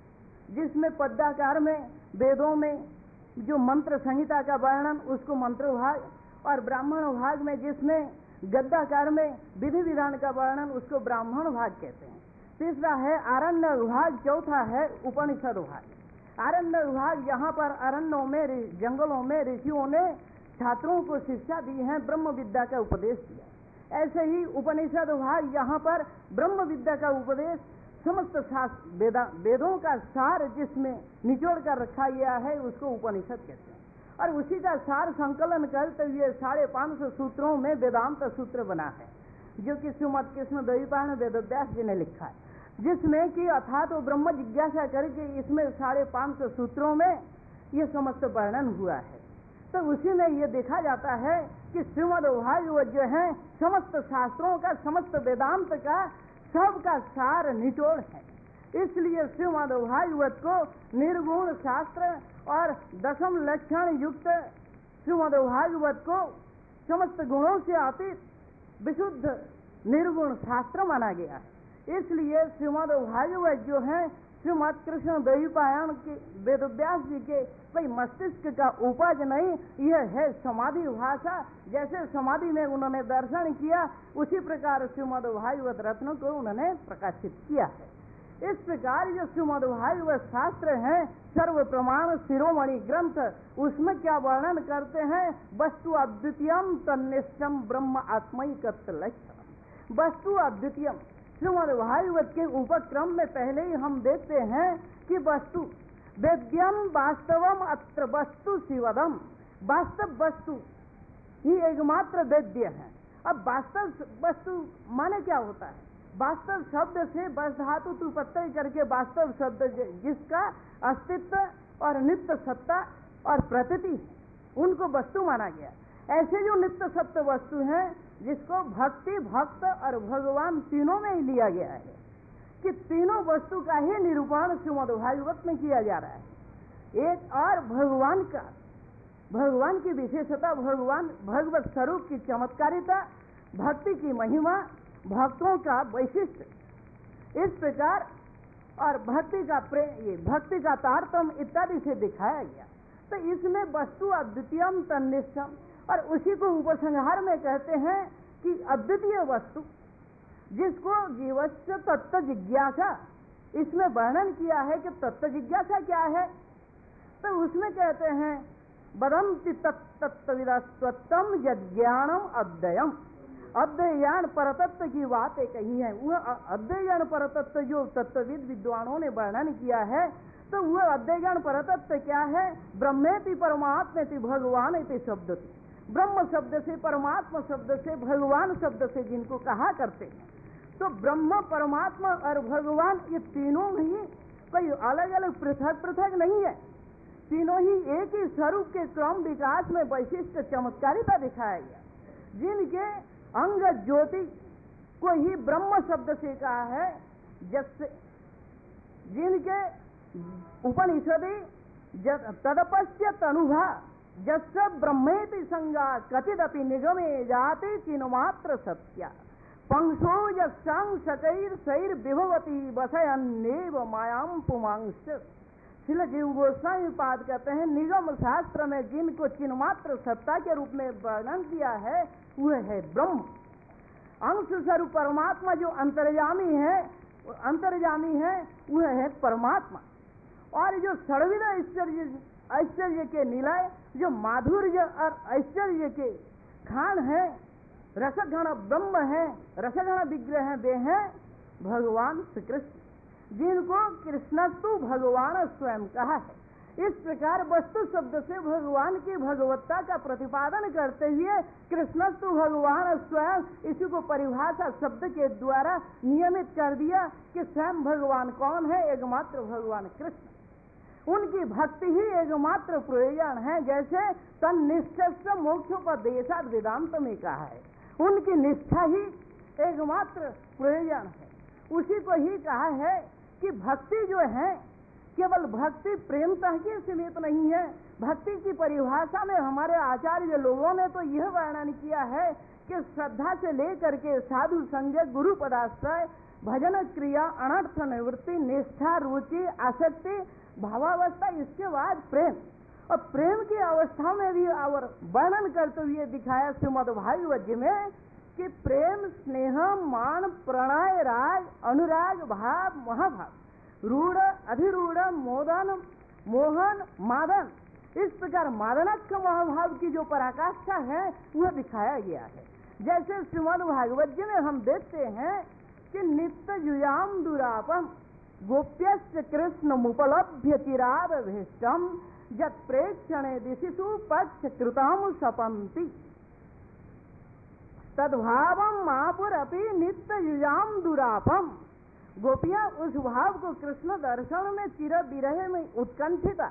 जिसमें पद्याकार में वेदों में जो मंत्र संहिता का वर्णन उसको मंत्र भाग, और ब्राह्मण भाग में जिसमें गद्याकार में विधि विधान का वर्णन उसको ब्राह्मण भाग कहते हैं। तीसरा है आरण्य विभाग, चौथा है उपनिषद विभाग। आरण्य विभाग, यहाँ पर अरण्यों में, जंगलों में ऋषियों ने छात्रों को शिक्षा दी है, ब्रह्म विद्या का उपदेश दिया। ऐसे ही उपनिषद विभाग, यहाँ पर ब्रह्म विद्या का उपदेश, समस्त शास्त्र वेदों का सार जिसमें निचोड़ कर रखा गया है उसको उपनिषद कहते हैं। और उसी का सार संकलन करते हुए 550 सूत्रों में वेदांत सूत्र बना है, जो कि श्रीमद् कृष्ण द्वैपायन वेदव्यास जी ने लिखा है, जिसमें कि अर्थात वो ब्रह्म जिज्ञासा करके इसमें 550 सूत्रों में ये समस्त वर्णन हुआ है। तो उसी में ये देखा जाता है कि श्रीमद् भागवत जो है समस्त शास्त्रों का, समस्त वेदांत का, सबका सार निचोड़ है। इसलिए श्रीमद् भागवत को निर्गुण शास्त्र और 10 लक्षण युक्त श्रीमद् भागवत को समस्त गुणों से अतीत विशुद्ध निर्गुण शास्त्र माना गया है। इसलिए श्रीमद् भागवत जो है श्रीमद् कृष्ण द्वैपायन के वेदव्यास जी के कोई मस्तिष्क का उपज नहीं, यह है समाधि भाषा। जैसे समाधि में उन्होंने दर्शन किया, उसी प्रकार श्रीमद् भागवत रत्न को उन्होंने प्रकाशित किया है। इस प्रकार जो श्रीमद् भागवत शास्त्र है सर्व प्रमाण शिरोमणि ग्रंथ, उसमें क्या वर्णन करते हैं, वस्तु अद्वितीयम तन्निष्ठम ब्रह्म आत्मैकत्व लक्षणम। वस्तु अद्वितीयम, श्रीमद् भागवत के उपक्रम में पहले ही हम देखते हैं कि वस्तु वेद्यम वास्तवम अत्र वस्तु शिवदम। वास्तव वस्तु ही एकमात्र वेद्य है। अब वास्तव वस्तु माने क्या होता है? वास्तव शब्द से बस धातु तुपत्ति करके वास्तव शब्द जिसका अस्तित्व और नित्य सत्ता और प्रतीति उनको वस्तु माना गया। ऐसे जो नित्य सत्य वस्तु हैं जिसको भक्ति, भक्त और भगवान तीनों में ही लिया गया है, कि तीनों वस्तु का ही निरूपण श्रीमद् भागवत में किया जा रहा है। एक और भगवान का, भगवान की विशेषता, भगवान भगवत स्वरूप की चमत्कारिता, भक्ति की महिमा, भक्तों का वैशिष्ट, इस प्रकार और भक्ति का प्रेम, ये भक्ति का तारतम्य इत्यादि से दिखाया गया। तो इसमें वस्तु अद्वितीयम तन्निष्ठम, और उसी को उपसंहार में कहते हैं कि अद्वितीय वस्तु जिसको जीवस्य तत्व जिज्ञासा, इसमें वर्णन किया है कि तत्व जिज्ञासा क्या है। तो उसमें कहते हैं वदन्ति तत्तत्विदस्त्वत्तम यज्ञानम अद्वयम। अध्ययन परतत्व की बातें कही है। वह अध्ययन परतत्व जो तत्वविद विद्वानों ने वर्णन किया है, तो वह अध्ययन परतत्व क्या है? ब्रह्मेति परमात्मेति भगवान इति शब्द, ब्रह्म शब्द से, परमात्मा शब्द से, भगवान शब्द से जिनको कहा करते हैं, तो ब्रह्म, परमात्मा और भगवान ये तीनों ही कोई अलग अलग पृथक पृथक नहीं है, तीनों ही एक ही स्वरूप के क्रम विकास में वैशिष्ट चमत्कारिता दिखाया गया। जिनके अंग ज्योति को ही ब्रह्म शब्द से कहा है, जैसे जिनके उपनिषदि तदपश्यत अनुभा जस्य ब्रह्मेति संगा कथिदपि निगमे जाति चिन्मात्र सत्या पंसो यस्यां शकैर सैर विभवती वसयन्नेव मायां पुमांश। श्रील जीव गोस्वामी पाद कहते हैं, निगम शास्त्र में जिनको चिन्मात्र सत्ता के रूप में वर्णन किया है वह है ब्रह्म। अंश स्वरूप परमात्मा जो अंतर्यामी है वह है परमात्मा। और जो षड्विध ऐश्वर्य के निलय, जो माधुर्य और ऐश्वर्य के खान है, रसगण ब्रह्म है, रसगण विग्रह है, वे हैं भगवान श्री कृष्ण, जिनको कृष्णस्तु भगवान स्वयं कहा है। इस प्रकार वस्तु शब्द से भगवान की भगवत्ता का प्रतिपादन करते हुए कृष्णस्तु भगवान स्वयं, इसी को परिभाषा शब्द के द्वारा नियमित कर दिया कि स्वयं भगवान कौन है? एकमात्र भगवान कृष्ण। उनकी भक्ति ही एकमात्र प्रयोजन है, जैसे तन्निष्ठ मोक्षोपदेशाद वेदांत में कहा है, उनकी निष्ठा ही एकमात्र प्रयोजन है। उसी को ही कहा है कि भक्ति जो है केवल भक्ति प्रेम तक ही सीमित नहीं है। भक्ति की परिभाषा में हमारे आचार्य लोगों ने तो यह वर्णन किया है कि श्रद्धा से लेकर के साधु संग, गुरु पदाश्रय, भजन क्रिया, अनर्थ निवृत्ति, निष्ठा, रुचि, आसक्ति, भावावस्था, इसके बाद प्रेम। और प्रेम की अवस्था में भी और वर्णन करते हुए दिखाया श्रीमद् भागवत जी में कि प्रेम, स्नेह, मान, प्रणय, राग, अनुराग, भाव, महाभाव, रूढ़, अधिरूढ़, मोदन, मोहन, मादन, इस प्रकार मादनाख्य महाभाव की जो पराकाष्ठा है वह दिखाया गया है। जैसे श्रीमद् भागवत जी में हम देखते हैं कि नित्य युयाम दुरापम गोप्यस्य कृष्ण मुपलभ्य चिराद भीष्टम जत प्रेक्षणे दिशिषु पक्ष कृताम सपंती तद्भावम मापुरपि नित्य युयाम दुरापम। गोपियां उस भाव को कृष्ण दर्शन में चिर विरह में उत्कंठिता,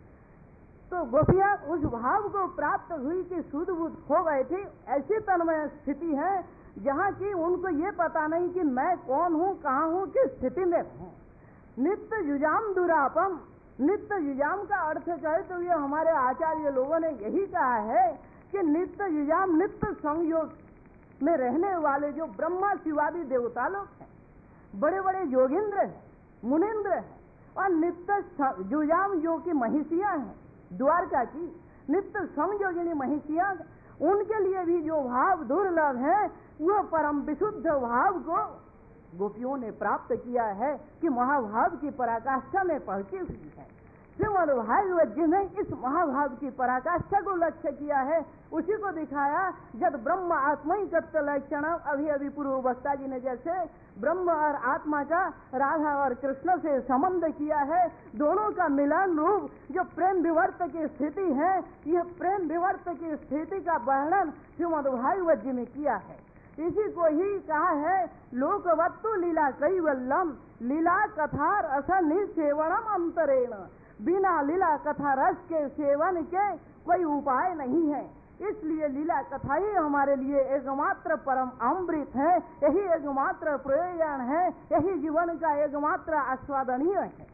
तो गोपियां उस भाव को प्राप्त हुई कि शुद्ध बुद्ध हो गए थे। ऐसी तन्मय स्थिति है जहाँ की उनको ये पता नहीं कि मैं कौन हूँ, कहाँ हूँ, किस स्थिति में हूँ। नित्य युजाम दुरापम, नित्य युजाम का अर्थ कहे तो ये हमारे आचार्य लोगों ने यही कहा है कि नित्य युजाम, नित्य संयोग में रहने वाले जो ब्रह्मा शिवादि देवता लोग हैं, बड़े बड़े योगिंद्र हैं, मुनिंद्र हैं, और नित्य युजाम जो कि महिषियां हैं द्वारका की, नित्य संयोगिनी महिषियां, उनके लिए भी जो भाव दुर्लभ है वह परम विशुद्ध भाव को गोपियों ने प्राप्त किया है कि महाभाव की पराकाष्ठा में पहुंची हुई है। श्रीमद् भागवत जी ने इस महाभाव की पराकाष्ठा को लक्ष्य किया है, उसी को दिखाया। जब ब्रह्म आत्मा ही तत्व लक्षण, अभी पूर्व वक्ता जी ने जैसे ब्रह्म और आत्मा का राधा और कृष्ण से संबंध किया है, दोनों का मिलन रूप जो प्रेम विवर्त की स्थिति है, यह प्रेम विवर्त की स्थिति का वर्णन श्रीमद् भागवत जी में किया है। इसी को ही कहा है लोकवत्तु लीला कैवल्यम, लीला कथा रस निसेवनम अंतरेण, बिना लीला कथा रस के सेवन के कोई उपाय नहीं है। इसलिए लीला कथा ही हमारे लिए एकमात्र परम अमृत है, यही एकमात्र प्रयोजन है, यही जीवन का एकमात्र आस्वादनीय है।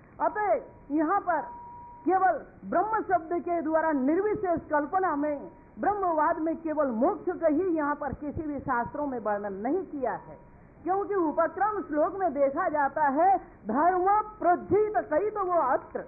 अतः यहाँ पर केवल ब्रह्म शब्द के द्वारा निर्विशेष कल्पना में, ब्रह्मवाद में केवल मोक्ष का ही यहाँ पर किसी भी शास्त्रों में वर्णन नहीं किया है, क्योंकि उपक्रम श्लोक में देखा जाता है धर्म प्रज्जित कई तो वो अत्र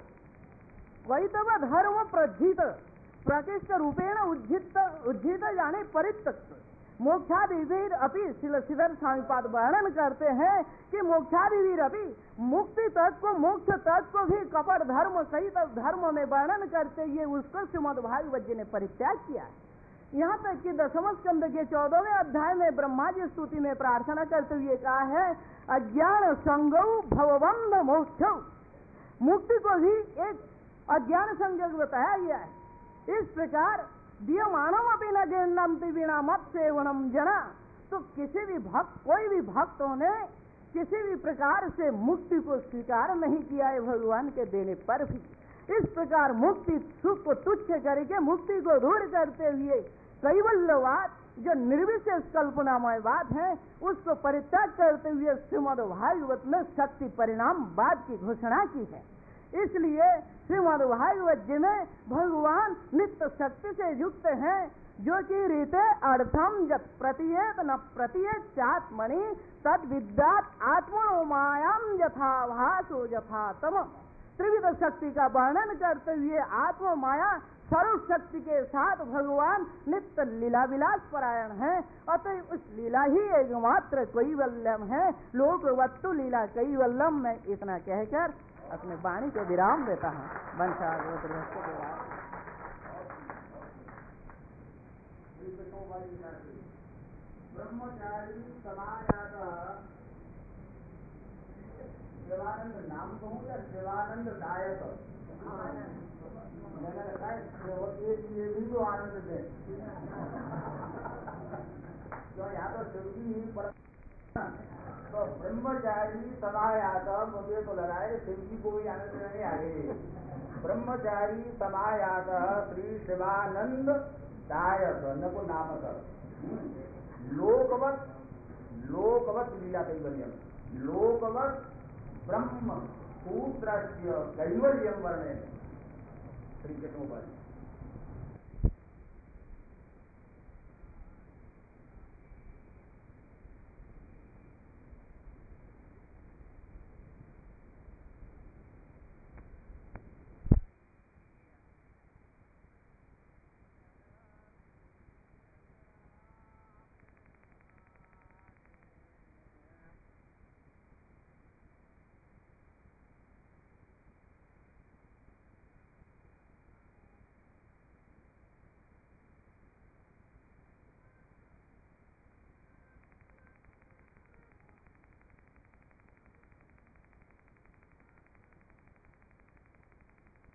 वही तो वह धर्म प्रज्जित प्रतिष्ठ रूपेण उज्जित जाने परित्यक्त मोक्षादिवीर अपि श्रीधर स्वामीपाद वर्णन करते हैं कि मोक्षादिवीर अपि मुक्ति तक को, मोक्ष तक को भी कपट धर्म सहित धर्म में वर्णन करते हुए उसको श्रीमद् भागवत जी ने परित्याग किया है। यहाँ तक कि 10वें स्कंद के 14वें अध्याय में ब्रह्मा जी स्तुति में प्रार्थना करते हुए कहा है, अज्ञान संगौ भवबंध मोक्ष। मुक्ति को भी एक अज्ञान संयोग बताया गया है। इस प्रकार दीयमानम अपनी न गृह्णन्ति बिना मत सेवनम जना। तो किसी भी भक्त, कोई भी भक्तों ने किसी भी प्रकार से मुक्ति को स्वीकार नहीं किया है भगवान के देने पर भी। इस प्रकार मुक्ति सुख को तुच्छ करके मुक्ति को रूढ़ करते हुए कैवल्यवाद जो निर्विशेष कल्पनामय बात है उसको परित्याग करते हुए श्रीमद् भागवत में शक्ति परिणाम बाद की घोषणा की है। इसलिए श्रीमद् भागवत जी में भगवान नित्य शक्ति से युक्त हैं, जो कि रीते अर्थम जत प्रतीयत न प्रतीयत चात्मनि तद विद्यात आत्मनो मायाम यथा भासो यथा तम। त्रिविध शक्ति का वर्णन करते हुए आत्म माया स्वरूप शक्ति के साथ भगवान नित्य लीला विलास परायण है। अतः उस लीला ही एकमात्र कैवल्यम है। लोक वस्तु लीला कैवल्यम में इतना कहकर अपने वाणी को विराम देता हूँ। ब्रह्मचारी समायात शिवानंद नाम कहूँ या शिवानंद दायक? मैंने रखा है ये भी तो आनंद दे, तो यहाँ तो शिवजी ही पर। तो ब्रह्मचारी समायात मुझे तो लगा है शिवजी को भी आनंद नहीं आगे। ब्रह्मचारी समायात श्री शिवानंद दायक न को नाम कर लोकवत लीला कैवल्यम लोकवत ब्रह्म सूत्रस्य कैवल्यम वर्णे श्री कृष्ण